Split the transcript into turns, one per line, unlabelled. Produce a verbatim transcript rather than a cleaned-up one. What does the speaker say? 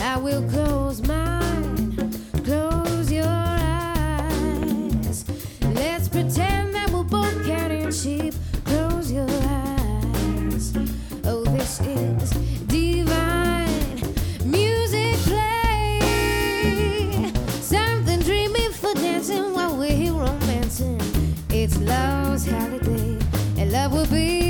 I will close mine, close your eyes. Let's pretend that we're both counting sheep. Close your eyes. Oh, this is divine music play. Something dreamy for dancing while we're here romancing. It's love's holiday, and love will be